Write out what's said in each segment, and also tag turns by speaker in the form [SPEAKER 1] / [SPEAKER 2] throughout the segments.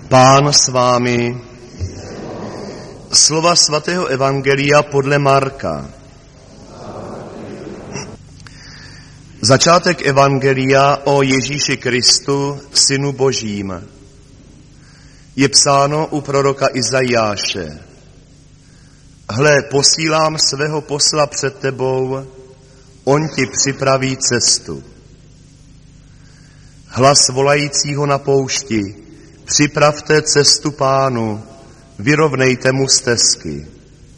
[SPEAKER 1] Pán s vámi. Slova svatého evangelia podle Marka. Začátek evangelia o Ježíši Kristu, Synu Božím. Je psáno u proroka Izajáše. Hle, posílám svého posla před tebou, on ti připraví cestu. Hlas volajícího na poušti, připravte cestu Pánu, vyrovnejte mu stezky.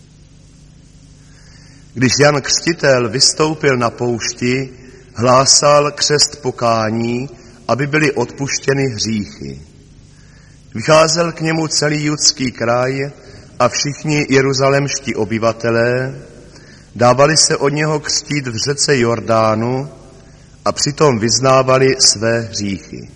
[SPEAKER 1] Když Jan Křtitel vystoupil na poušti, hlásal křest pokání, aby byly odpuštěny hříchy. Vycházel k němu celý judský kraj a všichni jeruzalemští obyvatelé dávali se od něho křtít v řece Jordánu a přitom vyznávali své hříchy.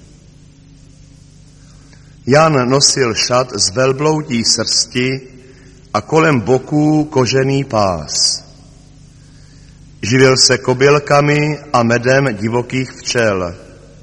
[SPEAKER 1] Jan nosil šat z velbloudí srsti a kolem boků kožený pás. Živil se kobylkami a medem divokých včel.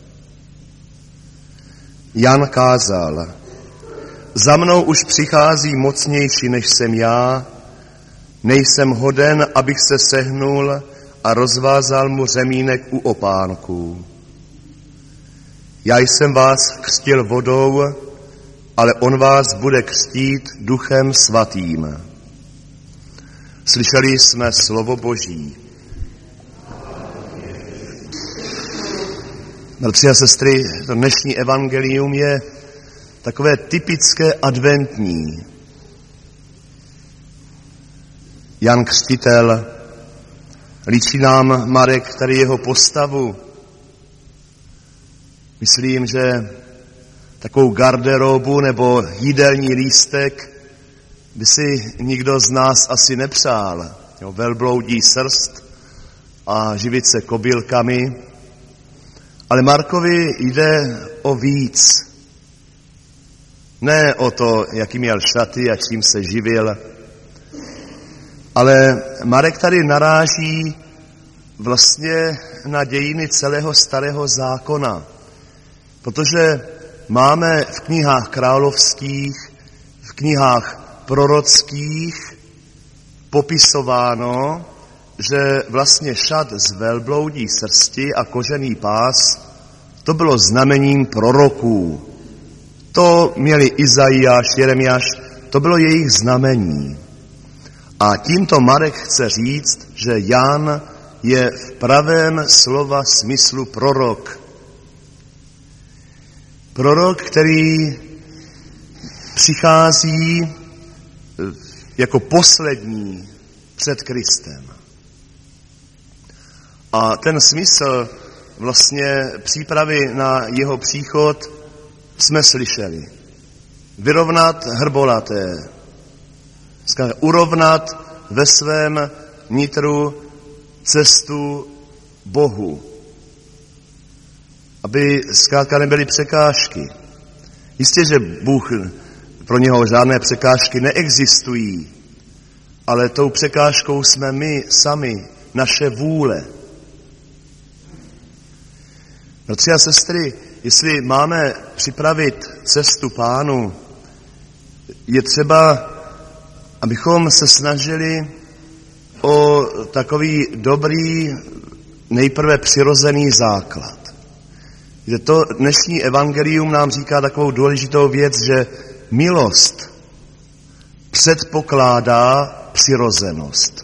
[SPEAKER 1] Jan kázal: za mnou už přichází mocnější, než jsem já, nejsem hoden, abych se sehnul a rozvázal mu řemínek u opánků. Já jsem vás křtil vodou, ale on vás bude křtít Duchem Svatým. Slyšeli jsme slovo Boží. Bratři a sestry, to dnešní evangelium je takové typické adventní. Jan Křtitel, líčí nám Marek tady jeho postavu. Myslím, že takovou garderobu nebo jídelní lístek by si nikdo z nás asi nepřál. Velbloudí srst a živit se kobylkami. Ale Markovi jde o víc. Ne o to, jaký měl šaty a čím se živil, ale Marek tady naráží vlastně na dějiny celého Starého zákona, protože máme v knihách královských, v knihách prorockých popisováno, že vlastně šat z velbloudí srsti a kožený pás, to bylo znamením proroků. To měli Izajáš, Jeremiáš, to bylo jejich znamení. A tímto Marek chce říct, že Jan je v pravém slova smyslu prorok. Prorok, který přichází jako poslední před Kristem. A ten smysl vlastně přípravy na jeho příchod jsme slyšeli. Vyrovnat hrbolaté, urovnat ve svém nitru cestu Bohu, aby zkrátka nebyly překážky. Jistě, že Bůh, pro něho žádné překážky neexistují, ale tou překážkou jsme my sami, naše vůle. Bratři a sestry, jestli máme připravit cestu Pánu, je třeba, abychom se snažili o takový dobrý, nejprve přirozený základ. Že to dnešní evangelium nám říká takovou důležitou věc, že milost předpokládá přirozenost.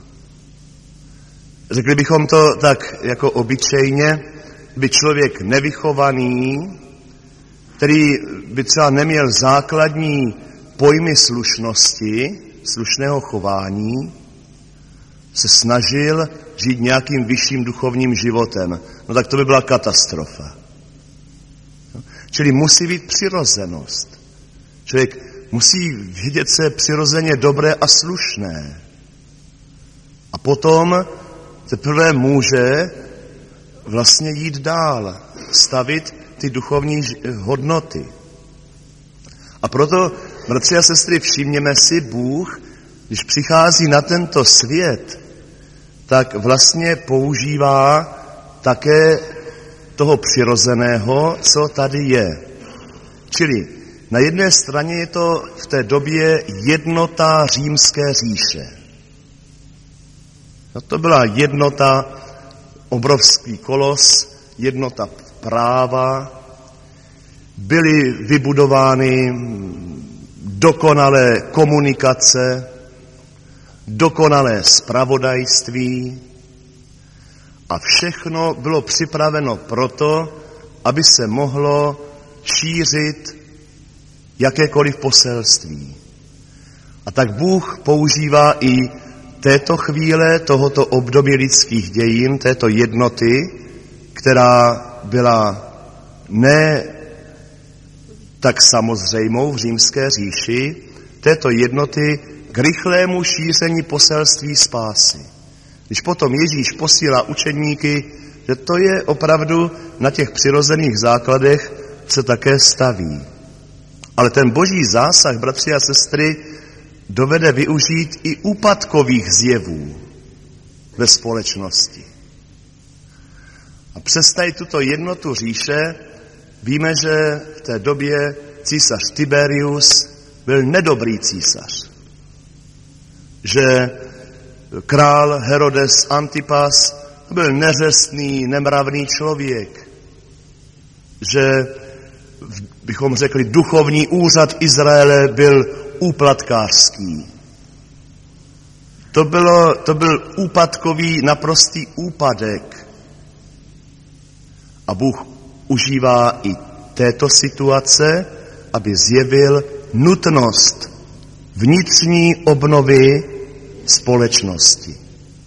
[SPEAKER 1] Řekli bychom to tak jako obyčejně, by člověk nevychovaný, který by třeba neměl základní pojmy slušnosti, slušného chování, se snažil žít nějakým vyšším duchovním životem. No tak to by byla katastrofa. Čili musí být přirozenost. Člověk musí vidět se přirozeně dobré a slušné. A potom teprve může vlastně jít dál, stavit ty duchovní hodnoty. A proto, bratři a sestry, všimněme si, Bůh, když přichází na tento svět, tak vlastně používá také toho přirozeného, co tady je. Čili Na jedné straně je to v té době jednota římské říše. No to byla jednota, obrovský kolos, jednota práva, byly vybudovány dokonalé komunikace, dokonalé zpravodajství a všechno bylo připraveno proto, aby se mohlo šířit jakékoliv poselství. A tak Bůh používá i této chvíle, tohoto období lidských dějin, této jednoty, která byla ne tak samozřejmou v římské říši, této jednoty k rychlému šíření poselství spásy. Když potom Ježíš posílá učedníky, že to je opravdu na těch přirozených základech, se také staví. Ale ten boží zásah, bratři a sestry, dovede využít i úpadkových zjevů ve společnosti. A přes tady tuto jednotu říše víme, že v té době císař Tiberius byl nedobrý císař. Že král Herodes Antipas byl neřestný, nemravný člověk. Že, bychom řekli, duchovní úřad Izraele byl úplatkářský. To byl úpadkový, naprostý úpadek. A Bůh užívá i této situace, aby zjevil nutnost vnitřní obnovy společnosti.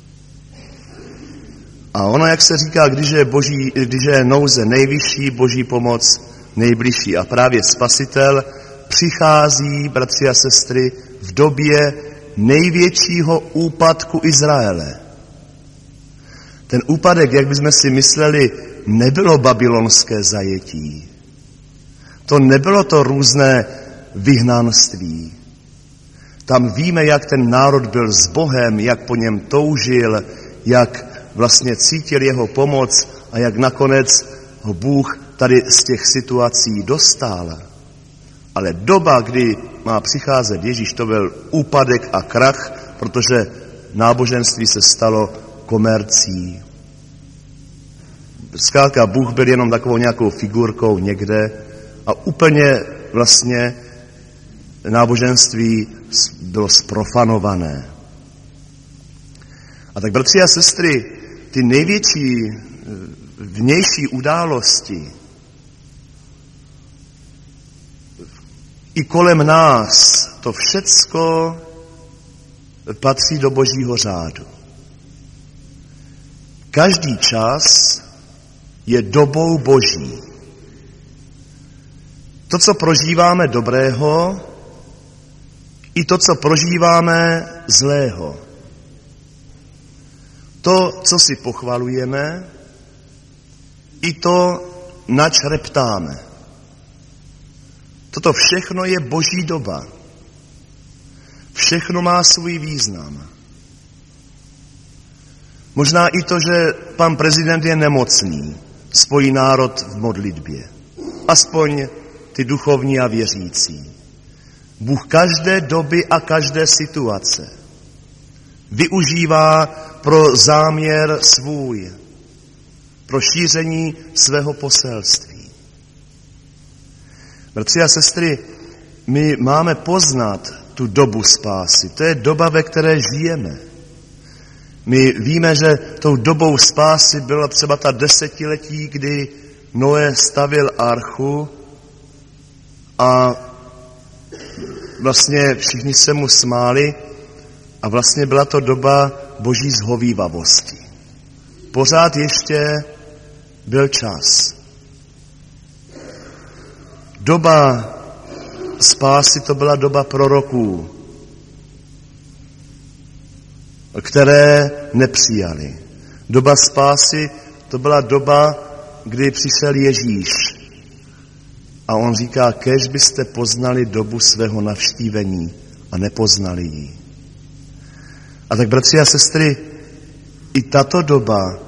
[SPEAKER 1] A ono, jak se říká, když je nouze nejvyšší, boží pomoc nejbližší. A právě Spasitel přichází, bratři a sestry, v době největšího úpadku Izraele. Ten úpadek, jak bychom si mysleli, nebylo babylonské zajetí. To nebylo to různé vyhnanství. Tam víme, jak ten národ byl s Bohem, jak po něm toužil, jak vlastně cítil jeho pomoc a jak nakonec ho Bůh tady z těch situací dostal. Ale doba, kdy má přicházet Ježíš, to byl úpadek a krach, protože náboženství se stalo komercí. Zkrátka Bůh byl jenom takovou nějakou figurkou někde a úplně vlastně náboženství bylo zprofanované. A tak, bratři a sestry, ty největší vnější události i kolem nás, to všecko patří do božího řádu. Každý čas je dobou boží. To, co prožíváme dobrého, i to, co prožíváme zlého. To, co si pochvalujeme, i to, nač reptáme. Toto všechno je boží doba. Všechno má svůj význam. Možná i to, že pan prezident je nemocný, spojí národ v modlitbě. Aspoň ty duchovní a věřící. Bůh každé doby a každé situace využívá pro záměr svůj, pro šíření svého poselství. Bratři a sestry, my máme poznat tu dobu spásy. To je doba, ve které žijeme. My víme, že tou dobou spásy byla třeba ta desetiletí, kdy Noé stavil archu a vlastně všichni se mu smáli a vlastně byla to doba boží zhovívavosti. Pořád ještě byl čas. Doba spásy to byla doba proroků, které nepřijali. Doba spásy to byla doba, kdy přišel Ježíš. A on říká, kéž byste poznali dobu svého navštívení a nepoznali ji. A tak, bratři a sestry, i tato doba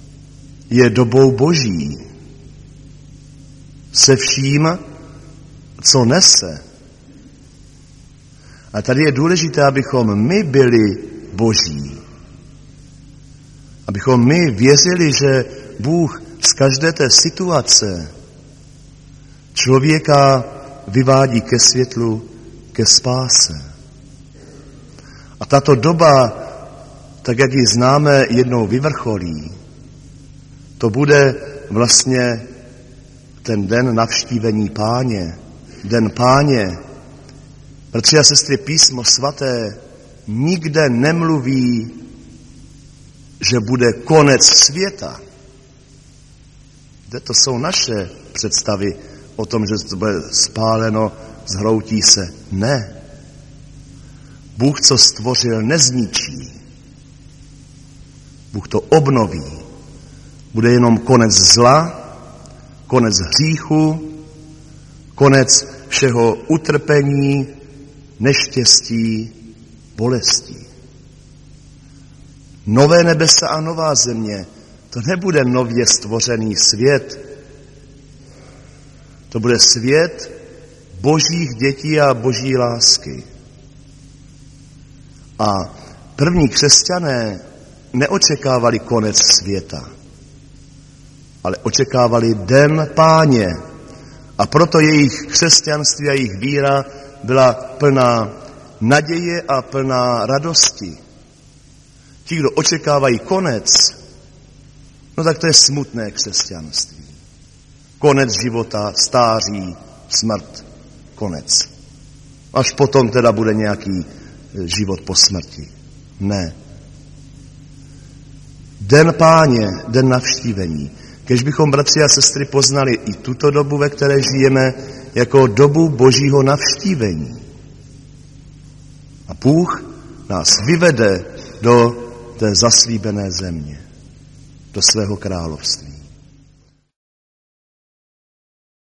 [SPEAKER 1] je dobou boží. Se vším, co nese. A tady je důležité, abychom my byli boží. Abychom my věřili, že Bůh z každé té situace člověka vyvádí ke světlu, ke spáse. A tato doba, tak jak ji známe, jednou vyvrcholí. To bude vlastně ten den navštívení Páně. Den Páně. Bratři a sestry, Písmo svaté nikde nemluví, že bude konec světa. To jsou naše představy o tom, že to bude spáleno, zhroutí se. Ne. Bůh, co stvořil, nezničí. Bůh to obnoví. Bude jenom konec zla, konec hříchu, konec všeho utrpení, neštěstí, bolestí. Nové nebesa a nová země, to nebude nově stvořený svět. To bude svět božích dětí a boží lásky. A první křesťané neočekávali konec světa, ale očekávali den Páně. A proto jejich křesťanství a jejich víra byla plná naděje a plná radosti. Ti, kdo očekávají konec, no tak to je smutné křesťanství. Konec života, stáří, smrt, konec. Až potom teda bude nějaký život po smrti. Ne. Den Páně, den navštívení. Kež bychom, bratři a sestry, poznali i tuto dobu, ve které žijeme, jako dobu božího navštívení. A Bůh nás vyvede do té zaslíbené země, do svého království.